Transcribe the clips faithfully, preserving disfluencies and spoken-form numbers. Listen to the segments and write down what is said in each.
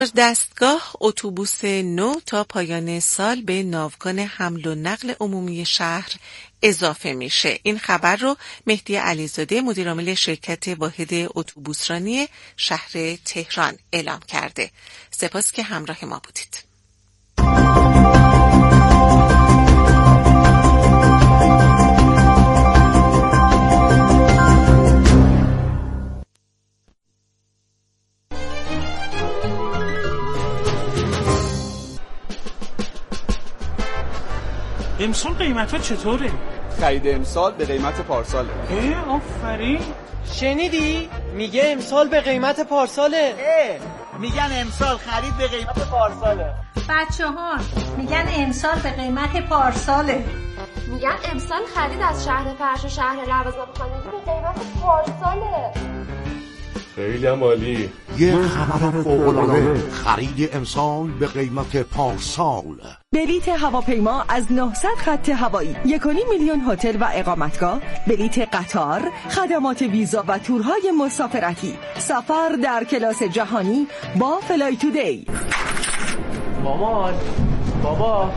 دستگاه اتوبوس نو تا پایان سال به ناوگان حمل و نقل عمومی شهر اضافه میشه. این خبر رو مهدی علیزاده مدیرعامل شرکت واحد اتوبوسرانی شهر تهران اعلام کرده. سپاس که همراه ما بودید. امسال قیمت ها چطوره؟ خرید امسال به قیمت پارساله. اه آفرین. شنیدی؟ میگه امسال به قیمت پارساله. اه میگن امسال خرید به قیمت پارساله. بچه ها میگن امسال به قیمت پارساله. میگن امسال خرید از شهر فرش و شهر لوازم خانگی به قیمت پارساله. خیلی هم عالی. یه خبر فوق‌العاده، خرید امسال به قیمت پارسال. بلیت هواپیما از نهصد خط هوایی، یک و نیم میلیون هتل و اقامتگاه، بلیت قطار، خدمات ویزا و تورهای مسافرتی، سفر در کلاس جهانی با فلای تودی. مامان، بابا،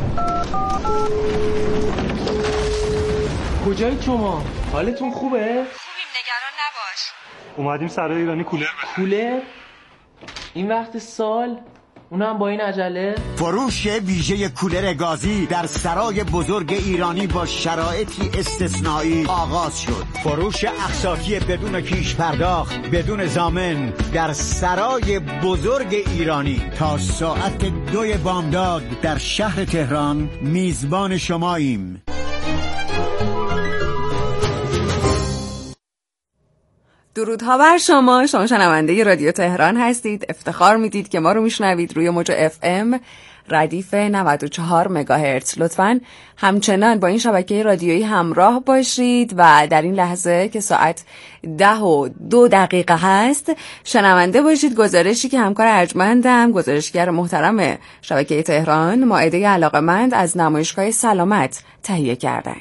کجایی شما؟ حالتون خوبه؟ خوبیم، نگران نباش. اومدیم سرای ایرانی کولر بخریم. کولر؟ این وقت سال؟ اونم با این عجله؟ فروش ویژه کولر گازی در سرای بزرگ ایرانی با شرایطی استثنایی آغاز شد. فروش اقساطی بدون پیش پرداخت، بدون ضامن در سرای بزرگ ایرانی تا ساعت دوی بامداد در شهر تهران. میزبان شماییم. درودها بر شما. شما شنونده رادیو تهران هستید. افتخار میدید که ما رو میشنوید روی موج اف ام ردیف نود و چهار مگاهرتز. لطفاً همچنان با این شبکه رادیویی همراه باشید و در این لحظه که ساعت ده و دو دقیقه هست شنونده باشید گزارشی که همکار ارجمندم، گزارشگر محترم شبکه تهران، مائده علاقه‌مند از نمایشگاه سلامت تهیه کردند.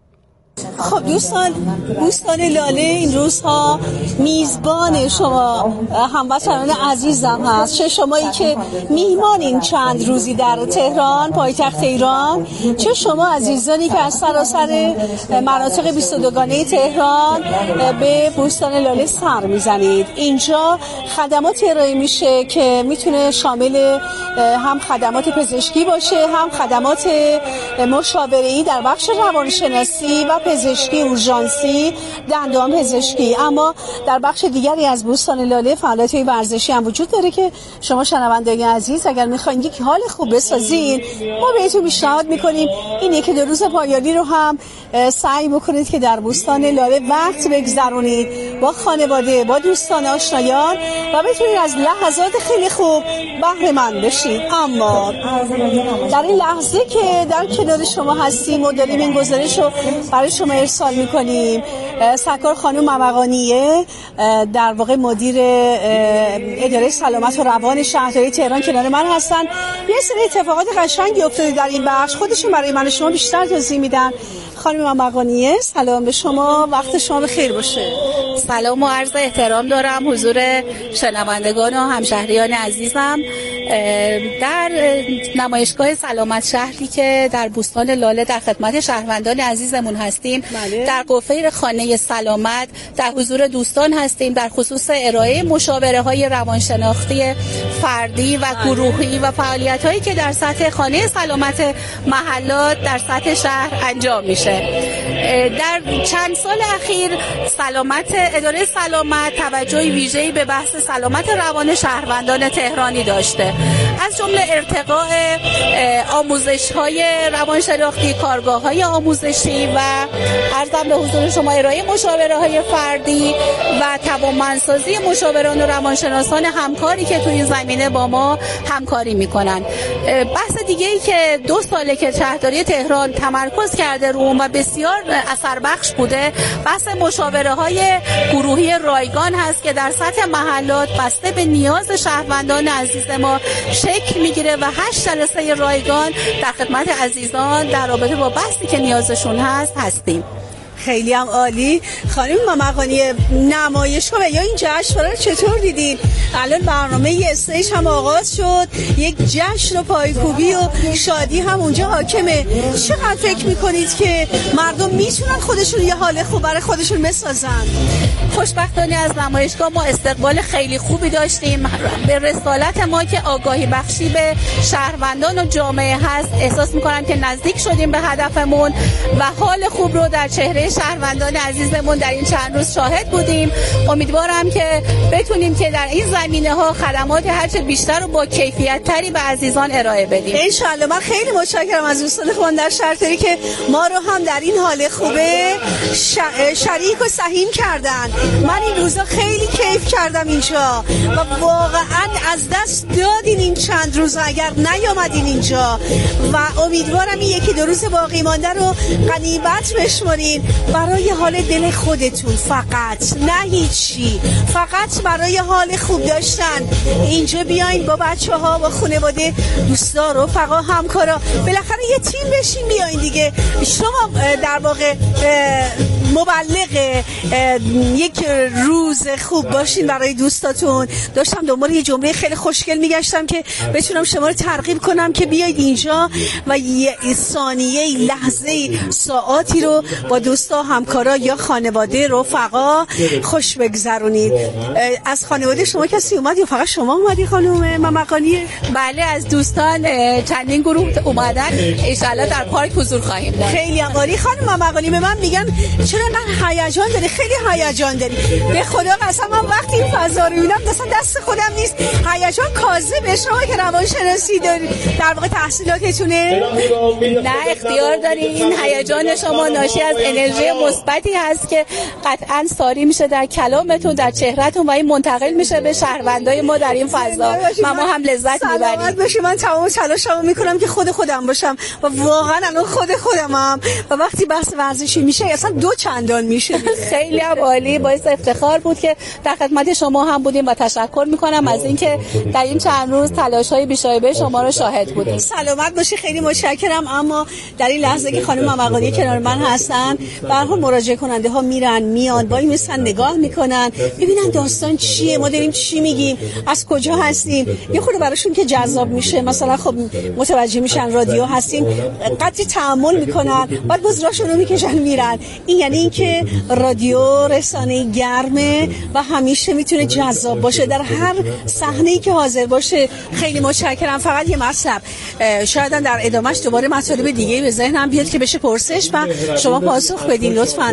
خب دوستان، بوستان لاله این روزها میزبان شما هموطنان عزیزم هست. چه شمایی که میهمان این چند روزی در تهران پایتخت ایران، چه شما عزیزانی که از سراسر مناطق بیست و دوگانه تهران به بوستان لاله سر میزنید. اینجا خدمات ارائه میشه که میتونه شامل هم خدمات پزشکی باشه، هم خدمات مشاوره‌ای در بخش روانشناسی و پزشکی اورژانسی، دندان پزشکی. اما در بخش دیگری از بوستان لاله فعالیت‌های ورزشی هم وجود داره که شما شنوندگان عزیز اگر می‌خواید یک حال خوب بسازین، ما بهتون پیشنهاد می‌کنیم این یکی دو روز پایانی رو هم سعی بکنید که در بوستان لاله وقت بگذرونید با خانواده، با دوستان، آشنایان و بتونید از لحظات خیلی خوب بهره مند بشید. اما در این لحظه که در کنار شما هستیم و داریم این گزارش رو برای شما ارسال میکنیم، سرکار خانم ممقانیه در واقع مدیر اداره سلامت و روان شهرداری تهران کنار من هستن. یه سری اتفاقات قشنگی افتاده در این بخش، خودشون برای من و شما بیشتر توضیح میدن. خانم ممقانیه سلام به شما، وقت شما بخیر باشه. سلام و عرض احترام دارم حضور شنوندگان و همشهریان عزیزم در نمایشگاه سلامت شهری که در بوستان لاله در خدمت شهروندان عزیزمون هستیم. بله. در قفیر خانه سلامت در حضور دوستان هستیم در خصوص ارائه مشاوره های روانشناختی فردی و گروهی و فعالیت هایی که در سطح خانه سلامت محلات در سطح شهر انجام میشه. در چند سال اخیر سلامت اداره سلامت توجه ویژه‌ای به بحث سلامت روان شهروندان تهرانی داشته، از جمله ارتقاء آموزش‌های روانشناختی، کارگاه‌های آموزشی و عرضم به حضور شما ارائه مشاوره‌های فردی و توانمندسازی مشاوران و روانشناسان همکاری که توی این زمینه با ما همکاری می‌کنن. بحث دیگه‌ای که دو ساله که شهرداری تهران تمرکز کرده رو و بسیار اثر بخش بوده، بحث مشاوره‌های گروهی رایگان هست که در سطح محلات بسته به نیاز شهروندان عزیز ما شکل میگیره و هشت جلسه رایگان در خدمت عزیزان در رابطه با بحثی که نیازشون هست هستیم. خیلی هم عالی. خانم ممقانی، نمایشگاه یا این جشنواره رو چطور دیدین؟ الان برنامه یه استیج هم آغاز شد، یک جشن و پایکوبی و شادی هم اونجا حاکمه. چقدر فکر میکنید که مردم میتونن خودشون یه حال خوب برای خودشون بسازن؟ خوشبختانه از نمایشگاه ما استقبال خیلی خوبی داشتیم. به رسالت ما که آگاهی بخشی به شهروندان و جامعه هست احساس میکنم که نزدیک شدیم به هدفمون و حال خوب رو در چهره شهروندان عزیزمون در این چند روز شاهد بودیم. امیدوارم که بتونیم که در این زمینه ها خدمات هرچه بیشتر و با کیفیت تری به عزیزان ارائه بدیم. انشالله. من خیلی متشکرم از دوستان خوان در شهرتری که ما رو هم در این حال خوبه ش... شریک و سهیم کردن. من این روزا خیلی کیف کردم اینجا و واقعا از دست دادین این چند روز اگر نیامدین اینجا و امیدوارم این یکی دو روز باقی مانده رو غنیمت بشمارین برای حال دل خودتون، فقط نه هیچی، فقط برای حال خوب داشتن. اینجا بیاین با بچه ها، با خانواده، دوستا، رفقا، همکارا، بالاخره یه تیم بشین بیاین دیگه. شما در واقع مبلغ یک روز خوب باشین برای دوستاتون. داشتم دنبال یه جمله خیلی خوشگل میگشتم که بتونم شما رو ترغیب کنم که بیاید اینجا و یه ثانیه، لحظه، ساعاتی رو با دوستا، همکارا یا خانواده، رفقا خوش بگذرونید. از خانواده شما کسی اومد یا فقط شما اومدی خانم ممقانی؟ بله، از دوستان چندین گروه اومدن. ان شاءالله در پارک حضور خواهیم داشت. خیلی عالی. خانم ممقانی به من میگن چرا انقدر هیجان داری؟ خیلی هیجان داری. به خدا قسم من وقتی این فضا رو میبینم اصلا دست خودم نیست. هیجان کاذبه. شما که روانشناسی داری، در واقع تحصیلاتتونه؟ نه، اختیار داری. این هیجان شما ناشی از انرژی مثبتی هست که قطعاً ساری میشه در کلامتون، در چهرهتون و این منتقل میشه به شهروندای ما در این فضا و ما هم لذت میبریم. سلامت باشی. من تمام تلاشمو میکنم که خود خودم باشم و واقعا الان خود خودمم و وقتی بحث ورزشی میشه اصلا دو چندان میشه. خیلی عالی. باعث افتخار بود که در خدمت شما هم بودیم و تشکر میکنم از اینکه در این چند روز تلاش‌های بی‌شایبه شما رو شاهد بودیم. سلامت باشی. خیلی متشکرم. اما در این لحظه که خانم ممقانی کنار من هستن، به هر حال مراجعه کننده ها میرن میان، وای میسن نگاه میکنن ببینن داستان چیه، ما داریم چی میگیم، از کجا هستیم. یه خورده براشون که جذاب میشه، مثلا خب متوجه میشن رادیو هستیم، قطعی تأمل میکنن، بعد باز راشونو میکشن میرن. این یعنی اینکه رادیو رسانه گرمه و همیشه میتونه جذاب باشه در هر صحنه‌ای که حاضر باشه. خیلی متشکرم. فقط یه مطلب، شاید در ادامهش دوباره مطالب دیگه به ذهنم بیاد که بشه پرسش و شما پاسخ بدین لطفاً.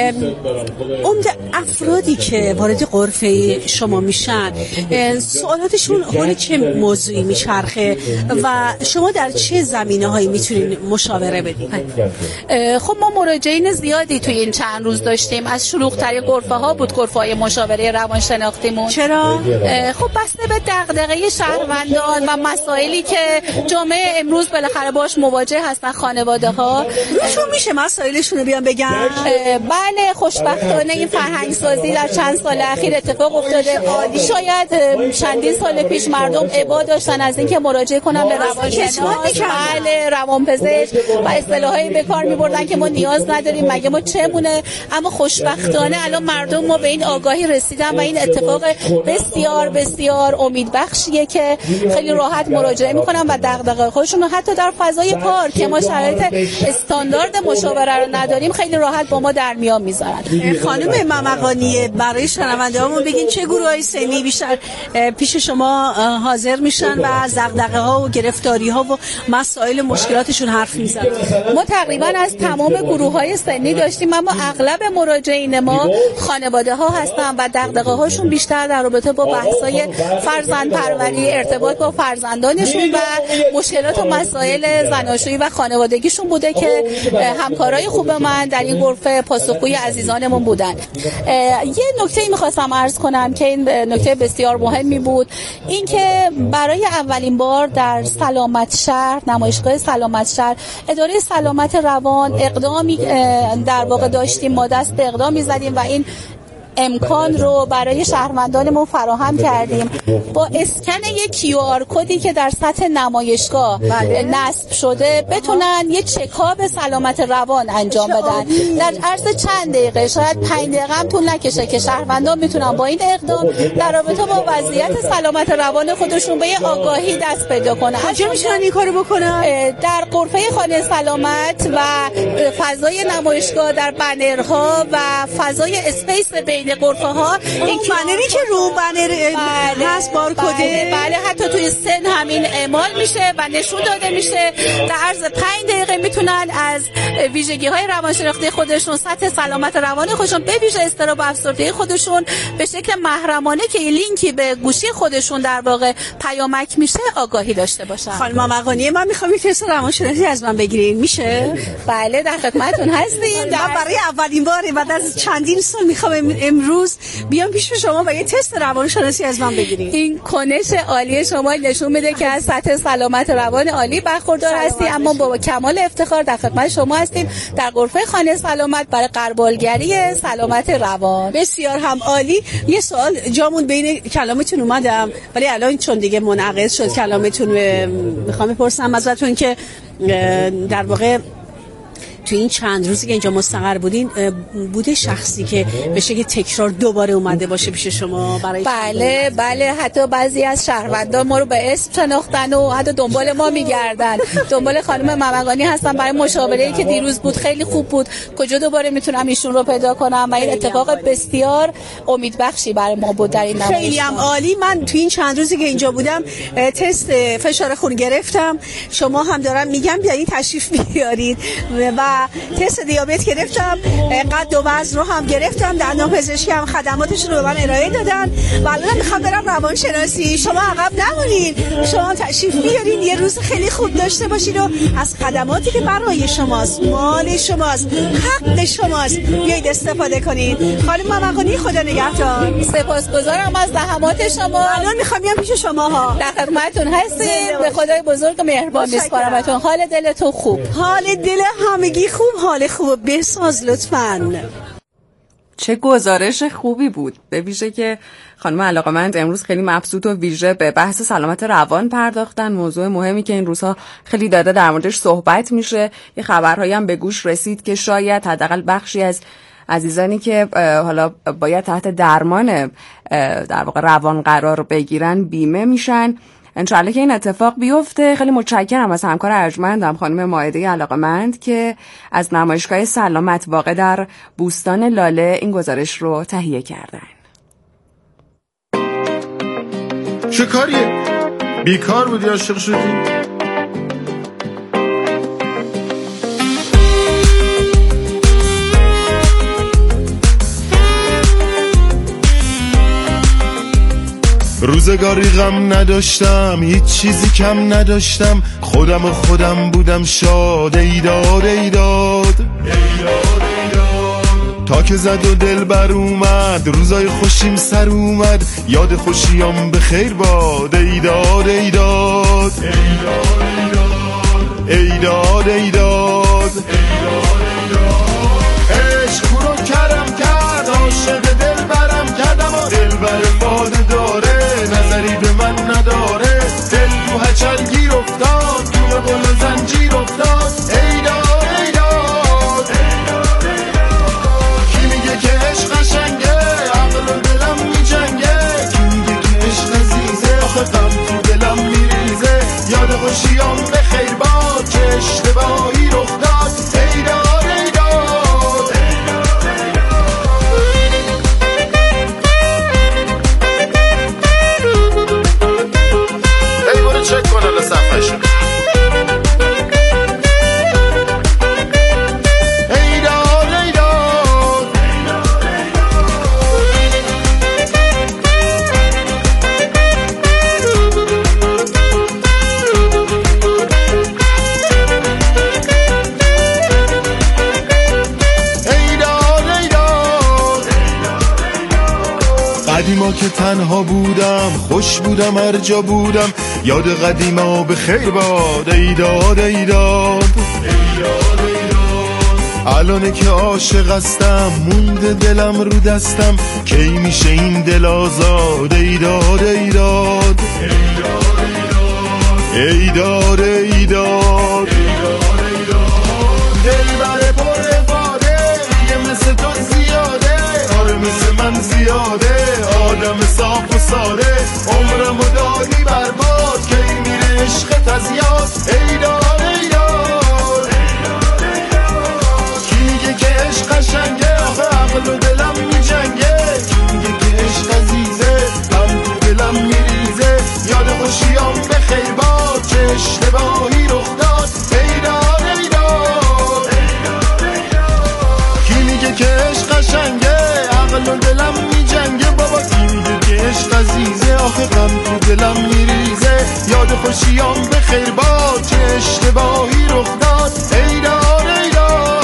عمده افرادی که وارد غرفه شما میشن سوالاتشون حول چه موضوعی میچرخه و شما در چه زمینه‌هایی میتونین مشاوره بدین؟ خب ما مراجعین زیادی توی این چند روز داشتیم. از شلوغ‌ترین غرفه‌ها بود غرفه‌های مشاوره روانشناختیمون. چرا؟ خب بسته به دغدغه شهروندان و مسائلی که جامعه امروز بالاخره باش مواجه هستن، خانواده‌ها چون میشه مسائلشون رو بیان بگن. بله، خوشبختانه این فرهنگ سازی در چند سال اخیر اتفاق افتاده. شاید چندین سال پیش مردم ابا داشتن از اینکه مراجعه کنن به روانشناس، بله، روانپزشک و اصطلاحایی به کار می‌بردن که ما نیاز نداریم، مگه ما چمونه. اما خوشبختانه الان مردم ما به این آگاهی رسیدن و این اتفاق بسیار بسیار امیدبخشیه که خیلی راحت مراجعه می‌کنن و دغدغه خودشون حتی در فضای پارک که ما شرایط استاندارد مشاوره رو نداریم خیلی راحت با ما در میان میذارن. خانم ممقانی، برای شنونده‌هامون بگین چه گروه‌های سنی بیشتر پیش شما حاضر میشن و از دغدغه‌ها و گرفتاری‌ها و مسائل مشکلاتشون حرف میزنن؟ ما تقریبا از تمام گروه‌های سنی داشتیم، اما اغلب مراجعین ما خانواده‌ها هستن و دغدغه‌هاشون بیشتر در رابطه با بحث‌های فرزندپروری، ارتباط با فرزندانشون و مشکلات و مسائل زناشویی و خانوادگیشون بوده که همکارای خوب من در این غرفه پاسخگوی عزیزانمون بودن. یه نکته‌ای می‌خواستم عرض کنم که این نکته بسیار مهمی بود، این که برای اولین بار در سلامت شهر، نمایشگاه سلامت شهر، اداره سلامت روان اقدامی در واقع داشتیم، ما دست به اقدامی زدیم و این امکان رو برای شهروندانمون فراهم کردیم. با اسکن یک کیو آر کدی که در سطح نمایشگاه نصب شده بتونن یه چکاپ سلامت روان انجام بدن در عرض چند دقیقه، شاید پنج دقیقه هم طول نکشه که شهروندان میتونن با این اقدام در رابطه با وضعیت سلامت روان خودشون به یه آگاهی دست پیدا کنن. کجا میتونن این کارو بکنن؟ در غرفه خانه سلامت و فضای نمایشگاه، در بنرها و فضای اسپیس بین غرفه ها. این بنری که رو بنر هست بارکده، بله, بله حتی توی سن همین اعمال میشه و نشون داده میشه. در عرض پنج دقیقه میتونن از ویژگی های روانشناختی خودشون، سطح سلامت روان خودشون، به ویژه اضطراب و افسردگی خودشون به شکل محرمانه که لینکی به گوشی خودشون در واقع پیامک میشه آگاهی داشته باشن. خانم مقانی، من میخوام یک تست روانشناسی از من بگیرین، میشه؟ بله در خدمتتون هستیم. در برای اولین باره بعد از چندین سال میخوام امروز بیام پیش شما و یه تست روانشناسی از من بگیرین. این کنش عالی شما نشون میده که از سطح سلامت روان عالی برخوردار هستی، اما با کمال افتخار در خدمت شما هستیم در غرفه خانه سلامت برای غربالگری سلامت روان. بسیار هم عالی. یه سوال جامون بین کلامتون اومدم ولی الان چون دیگه منعقد شد کلامتون میخوام بپرسم ازتون که در واقع تو این چند روزی که اینجا مستقر بودین بوده شخصی که به شکل تکرار دوباره اومده باشه پیش شما برای بله شما؟ بله حتی بعضی از شهروندان ما رو به اسم شناختن و حتی دنبال ما میگردن. دنبال خانم ممقانی هستن برای مشاوره‌ای که دیروز بود، خیلی خوب بود، کجا دوباره میتونم ایشون رو پیدا کنم و این اتفاق بسیار امیدبخشی برای ما بود در این نمایش. خیلی هم عالی. من تو این چند روزی که اینجا بودم تست فشار خون گرفتم، شما هم دارم میگم بیاین تشریف بیارید و تست دیابت گرفتم، قد و وزن رو هم گرفتم، دندان پزشکی هم خدماتشون رو به من ارائه دادن و الان میخوام برم روانشناسی. شما عقب نمونین، شما تشریف بیارین یه روز خیلی خوب داشته باشین و از خدماتی که برای شماست، مال شماست، حق شماست بیایید استفاده کنید. خانم ممقانی خدا نگهدار. سپاسگزارم از زحمات شما. الان میخوام بیام پیش شما ها. در خدمتتون هستیم. به خدای بزرگ و مهربان میسپارمتون. حال دلتون خوب؟ حال دل همگی خوب، حال خوب بساز لطفاً. چه گزارش خوبی بود، به ویژه که خانم علاقمند امروز خیلی مبسوط و ویژه به بحث سلامت روان پرداختن، موضوع مهمی که این روزها خیلی داده در موردش صحبت میشه. یه خبرهایی هم به گوش رسید که شاید حداقل بخشی از عزیزانی که حالا باید تحت درمان در واقع روان قرار بگیرن بیمه میشن. انشالله که این اتفاق بیفته. خیلی متشکرم از همکار ارجمندم خانم مائده علاقمند که از نمایشگاه سلامت واقع در بوستان لاله این گزارش رو تهیه کردن. چه کاریه؟ بیکار بودی عاشق شدی؟ روزگاری غم نداشتم، هیچ چیزی کم نداشتم، خودم و خودم بودم شاد. ایداد ایداد تا که زد و دل بر اومد، روزای خوشیم سر اومد، یاد خوشیام به خیر باد. ایداد ایداد ایداد ایداد عشق رو کرم کرد، عاشق دل برم کردم و دل بر باد داره، نظری به من نداره، دل تو هچل گیر افتاد، تو گل زنجیر افتاد. ایداد ایداد کی میگه که عشق قشنگه، عقل و دلم میجنگه، کی میگه که عشق عزیزه، آخه غم تو دلم میریزه، یاد خوشیام به خیر باد که اشتباهی رخ داد. ایداد ایداد ای برو چک کن الان صفحش. قدیما که تنها بودم، خوش بودم هر جا بودم، یاد قدیما به خیر باد. ایداد ایداد الانه که عاشق هستم مونده دلم رو دستم کی میشه این دل آزاد ای داد ای داد ای داد ای داد دل بره پر باده یه مثل تو زیاده آره مثل من زیاده آدم صاف و ساده عمرمو دادی برباد کی میره عشقت از یاد ای داد ای داد کی میگه که عشق قشنگه آخه عقل و دلم میجنگه کی میگه که عشق عزیزه غم تو دلم میریزه یاد خوشیام به خیر باد چه اشتباهی رخ داد ای داد ای داد کی میگه که عشق قشنگه عقل و دلم میجنگه بابا کی میگه که عشق عزیزه آخه غم تو دلم میریزه یاد خوشیام به خیر باد چه اشتباهی رخ داد ای داد ای داد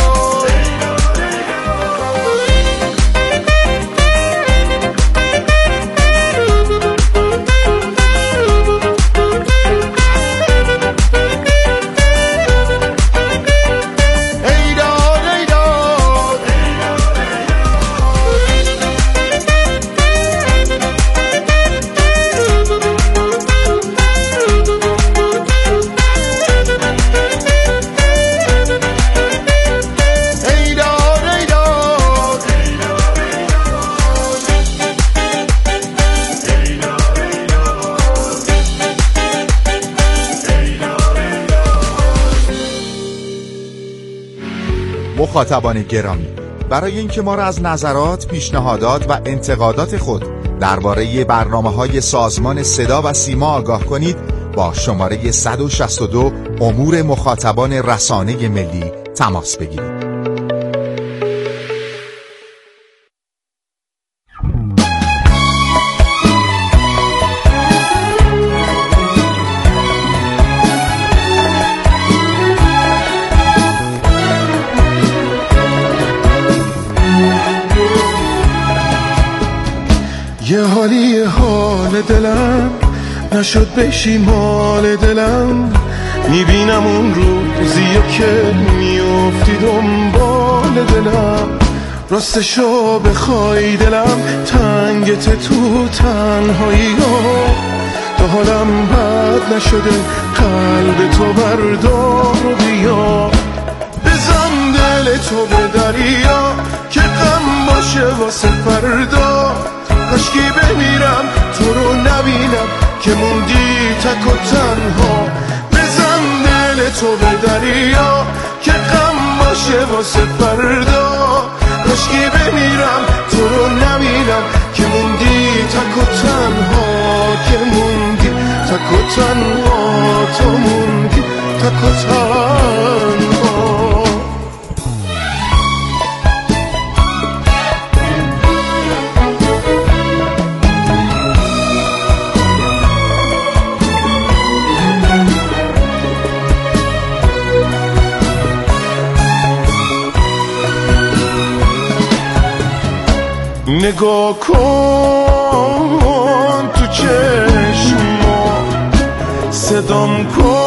مخاطبان گرامی، برای اینکه ما را از نظرات، پیشنهادات و انتقادات خود درباره برنامه‌های سازمان صدا و سیما آگاه کنید، با شماره صد و شصت و دو امور مخاطبان رسانه ملی تماس بگیرید. یه حالی حال دلم نشد بشی مال دلم میبینم اون روزیو که میافتی دنبال دلم راستشو بخوای دلم تنگت تو تنهایی ها تا حالم بد نشده قلب تو بردار و بیا بزن دل تو به دریا که غم باشه واسه فردا کاشکی بمیرم تو رو نبینم که موندی تک و تنها بزن دل تو به دریا که غم باشه واسه فردا کاشکی بمیرم تو رو نبینم که موندی تک و تنها که موندی تک و تنها تو موندی تک و تنها نگاه کن تو چشما صدام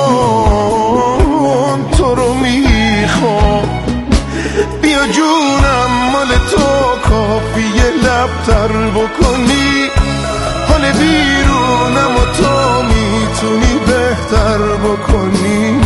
کن تو رو میخوام بیا جونم مال تو کافیه لب تر بکنی حال بیرونم و تو میتونی بهتر بکنی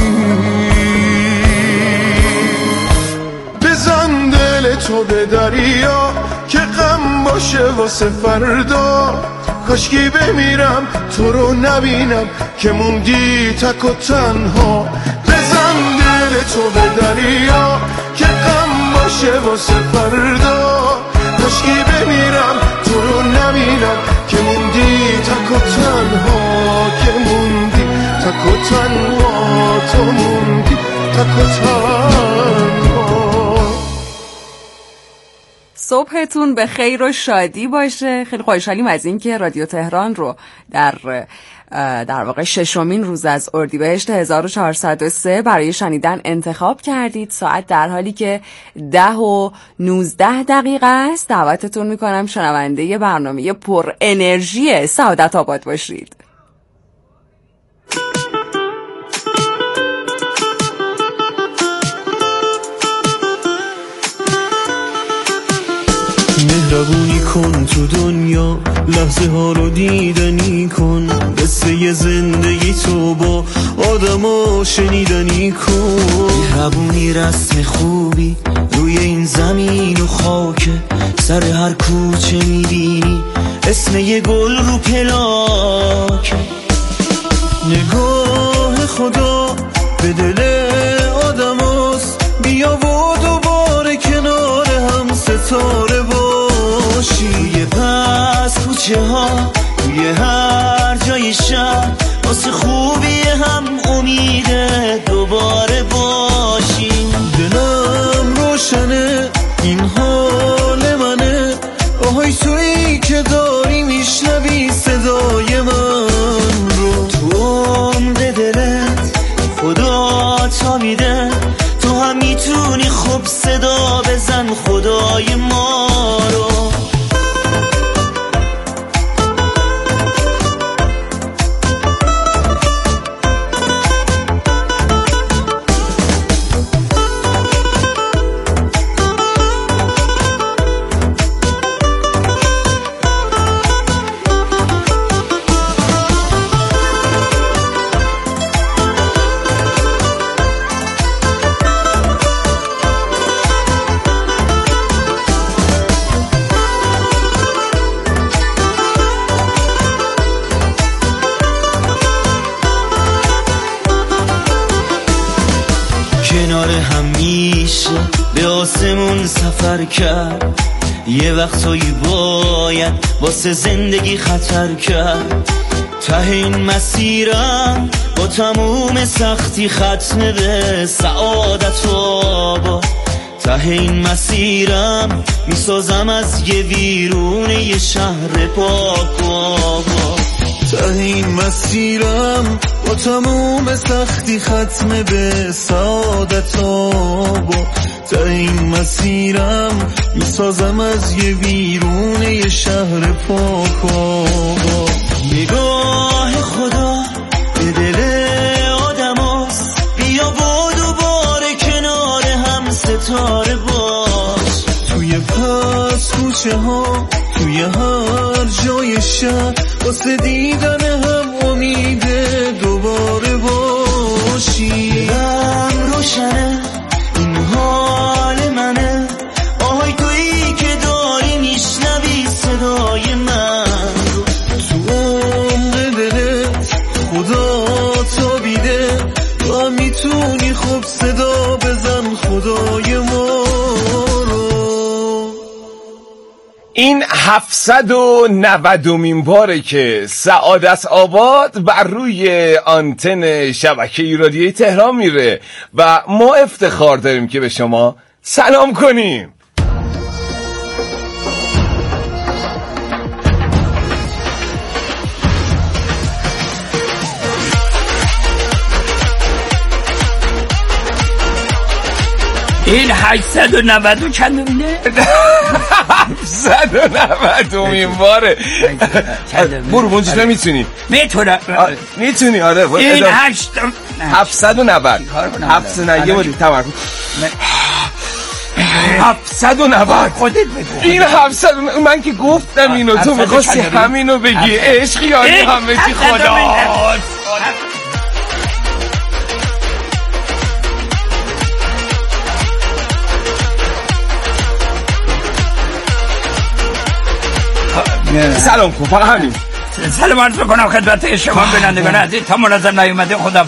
بزن دل تو به دریا که غم باشه واسه فردا کاشکی بمیرم تو رو نبینم که موندی تک و تنها بزن دل تو به دریا که غم باشه واسه فردا کاشکی بمیرم تو رو نبینم که موندی تک و تنها که موندی تک و تنها تو موندی تک و تنها. صبحتون به خیر و شادی باشه. خیلی خوشحالیم از این که رادیو تهران رو در در واقع ششمین روز از اردیبهشت هزار و چهارصد و سه برای شنیدن انتخاب کردید. ساعت در حالی که ده و نوزده دقیقه است. دعوتتون میکنم شنونده برنامه پر انرژی سعادت آباد باشید. مهربونی کن تو دنیا، لحظه ها رو دیدنی کن، قصه زندگی تو با آدما شنیدنی کن. مهربونی رسم خوبی روی این زمین و خاکه، سر هر کوچه میبینی اسم یه گل رو پلاکه. نگاه خدا به دل آدم هست، بیا و دوباره کنار هم ستاره باشی. توی پس کوچه ها، توی هر جای شهر، واسه خوبی هم امیده دوباره باشیم. دلم روشنه این حال منه، آهای تویی که داری میشنوی صدای من رو. تو عمق دلت خدا تا میده، تو هم میتونی خوب صدا بزن خدای ما رو. کنار هم میشه به آسمون سفر کرد، یه وقتایی باید واسه زندگی خطر کرد. ته این مسیرم با تموم سختی ختم به سعادت و آباد. ته این مسیرم میسازم از یه ویرونه یه شهر پاک و آباد. ته این مسیرم با تموم سختی ختم به سعادت آباد. ته این مسیرم میسازم از یه ویرونه یه شهر پاک و آباد. نگاه خدا به دل آدم هست، بیا با دوباره کنار هم ستاره باش. توی پس کوچه ها، توی هر جای شهر، واسه دیدن هم امیده دوباره باشی. دلم روشنه این حال منه، آهای تویی که داری میشنوی صدای من رو. تو عمق دلت خدا تا بیده، تو هم میتونی خوب صدا بزن خدای ما رو. این هفتصد و نودمین باره که سعادت آباد بر روی آنتن شبکه رادیویی تهران میره و ما افتخار داریم که به شما سلام کنیم. این هشتصد و نود و چندمینه؟ هفتصد و نودمین باره. برو منجی تو میتونی میتونم میتونی آره. این هشت هفتصد و نود هفتصد و نود یه باری تمرکز. هفتصد و نود خودت بگو. این هفتصد من که گفتم اینو، تو میخواستی همینو بگی. عشق یاری هم بگی. خدا سلام کن فقط همین. سلام عرض میکنم خدمت شما بینندگان عزیز، تا منظم نیومده خدافظ.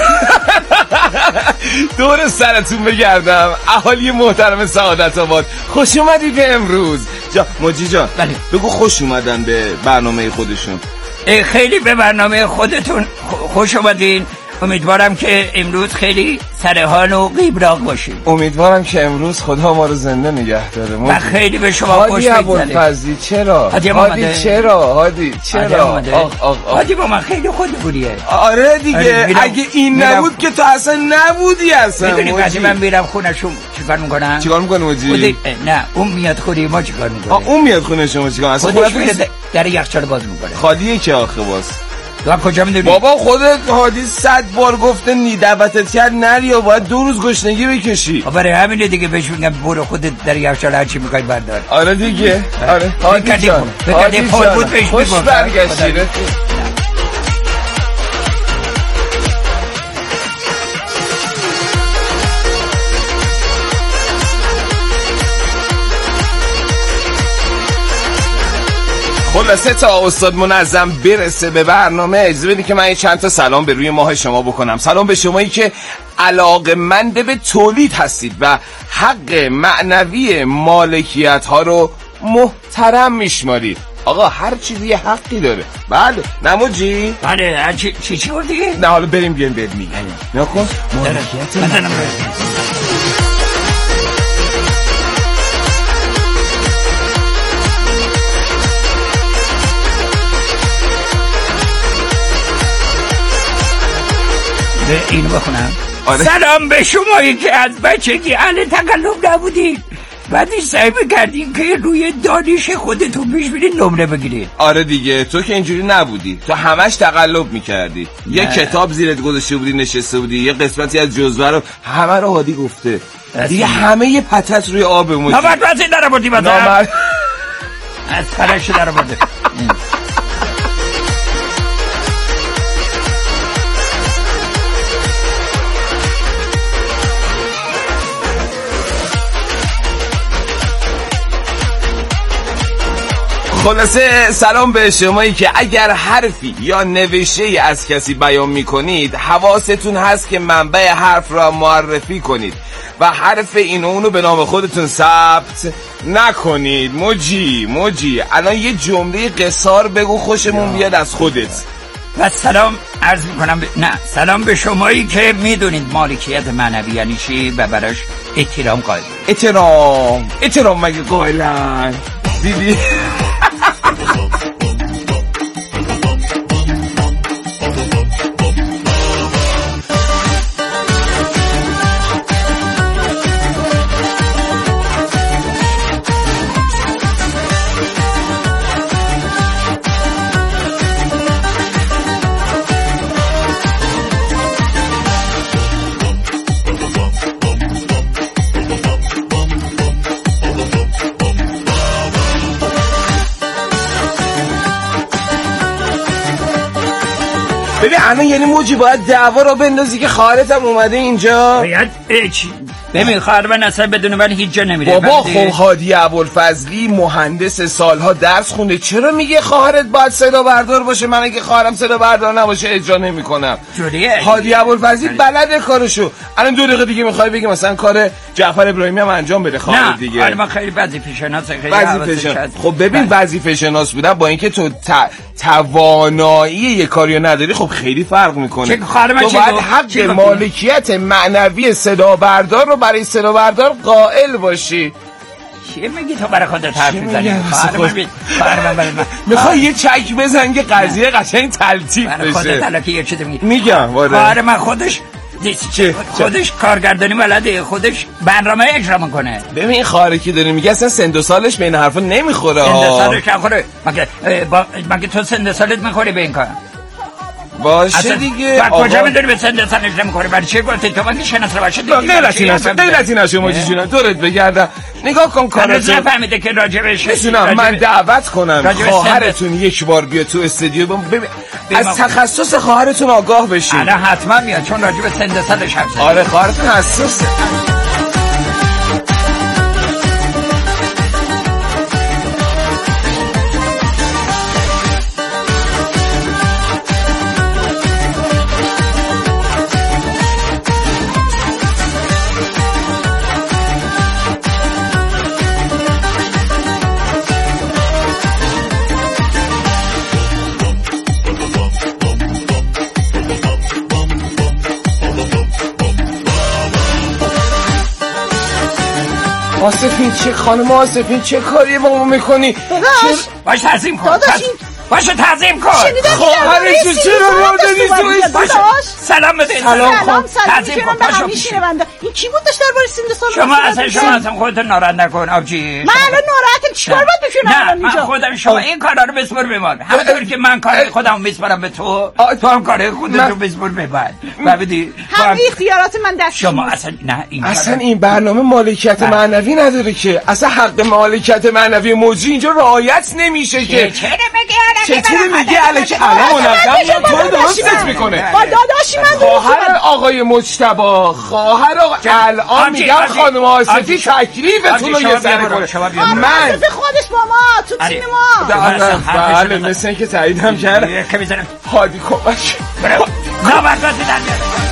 دور سرتون بگردم اهالی محترم سعادت آباد، خوش اومدید به امروز. جا مجی جان بگو خوش اومدن به برنامه خودشون. خیلی به برنامه خودتون خوش اومدین. امیدوارم که امروز خیلی سرحال و قیبراق باشیم. امیدوارم که امروز خدا ما رو زنده نگه داره. من خیلی به شما خوش بگذره. چرا؟ هادی چرا؟ هادی چرا؟ هادی با من خیلی خود بودیه. آره دیگه اگه این نبود که تو اصلا نبودی اصلا. میدونی بعدی من میرم خونشون چیکار میکنم؟ چیکار میکنه موجی؟ نه اون میاد خونه ما چیکار میکنه؟ اون میاد خونه شما چیکار؟ اصلا خودش میره در یخچال باز میکنه. خالیه که آخه باز تو کجا میدونی؟ بابا خودت حادی صد بار گفته نی دعوتت کرد نری یا باید دو روز گشنگی بکشی. برای همینه دیگه بهش میگم برو خودت در یخچال هر چی میخوای بردار. آره دیگه. آره حادی جان بگردی پول بود بهش خوش برگشتی. خلاصه تا استاد منظم برسه به برنامه اجازه بدید که من یه چند تا سلام به روی ماه شما بکنم. سلام به شمایی که علاقه‌مند به تولید هستید و حق معنوی مالکیت ها رو محترم میشمارید. آقا هر چیزی یه حقی داره. بله نموجی؟ بله هر چی چی چی بردی؟ نه حالا بریم بیایم بهت میگم. نکن مالکیت اینو بخونم. آره. سلام به شمایی که از بچگی اهل تقلب نبودید بعدی سعی می‌کردین که روی دانش خودتون پیش برید نمره بگیرید. آره دیگه تو که اینجوری نبودی، تو همش تقلب می‌کردی. یه کتاب زیرت گذاشته بودی نشسته بودی، یه قسمتی از جزوه رو همه رو هادی گفته دیگه همه یه پتت روی آب موجی. نامرد وزین در آوردی بازم نامرد از فرش در آورده. خلاصه سلام به شمایی که اگر حرفی یا نوشته از کسی بیان میکنید حواستون هست که منبع حرف را معرفی کنید و حرف این و اونو به نام خودتون ثبت نکنید. موجی موجی الان یه جمله قصار بگو خوشمون بیاد از خودت. و سلام عرض میکنم ب... نه سلام به شمایی که میدونید مالکیت معنوی یعنی چی و براش احترام قائل. احترام احترام مگه قائلن دیدی؟ ببین الان یعنی موجی باید دعوا رو بندازی که خواهرت هم اومده اینجا. باید چی؟ ببین خواهر من اصلا بدون من هیچ جا نمیره. بابا خب هادی ابوالفضلی مهندس سالها درس خونده، چرا میگه خواهرت باید صدا بردار باشه؟ من اگه خواهرم صدا بردار نباشه اجرا نمیکنم. جوریه هادی ابوالفضلی بلده کارشو. الان دو دقیقه دیگه میخوای بگی مثلا کار جعفر ابراهیمی هم انجام بده خواهر دیگه. نه من خیلی وظیفه شناس خیلی وظیفه شناس. خب ببین وظیفه شناس بودن با اینکه تو ت... توانایی یه کاریو نداری خب خیلی فرق میکنه. تو باید حق مالکیت معنوی صدا بردار رو برای صدا بردار قائل باشی. چیه میگی تو برای خودت حرف میزنی؟ میخوای یه چک بزن که قضیه قشنگ تلطیف بشه. برای خودت الکی یه چیزی میگی. میگم واره. خواهر من خودش چه؟ خودش کارگردانی بلده، خودش برنامه اجرا میکنه. ببین این خواهری که داری میگه اصلا سن و سالش به این حرفا نمیخوره. سن و سالش نخوره. مگه مگه تو سن و سالت میخوری به این کار؟ باشه دیگه. بعد کجا میدونی به سن و سالش نمیخوره؟ برای چی گفتی تو مگه شناسا باشه دیگه؟ غیرتی نشه غیرتی نشه موجی جونم دورت بگردم. نگاه کن کاراتو. من نفهمیده که راجبش میتونم من دعوت کنم خواهرتون یک بار بیا تو استودیو ببین از تخصص خواهرتون آگاه بشین. الان حتما میاد چون راجب سن و سالش حرف زدی. آره خواهرتون حساسه. آسفین چه خانم آسفین چه کاری با ما میکنی؟ داداش باش تعظیم کن. باشه تعظیم کن. خواهرش چرا رو دادی تو سلام بده سلام سلام تعظیم کن پاشو پیش بنده. این کی بود داشت درباره سین سال شما اصلا شما اصلا خودت ناراحت نکن آبجی. من الان ناراحتم چیکار باید بکنم نه من خودم شما این کارا رو بسپر به من همونطور که من کار خودمو میسپارم به تو تو هم کار خودت رو بسپر به من و بدی همه اختیارات من دست شما اصلا نه این اصلا این برنامه مالکیت معنوی نداره که اصلا حق مالکیت معنوی موضوع اینجا رعایت نمیشه که چرا میگه چطوری میگه الکی الان منظم میاد تو رو درستت میکنه با داداشی من خواهر آقای مجتبی خواهر آقا الان میگم خانم آصفی تکلیفتون رو یه سر کنه من آصفی خودش با ما تو تیم ما بله مثل اینکه تایید هم کرد که میزنم هادی کمک نبردت در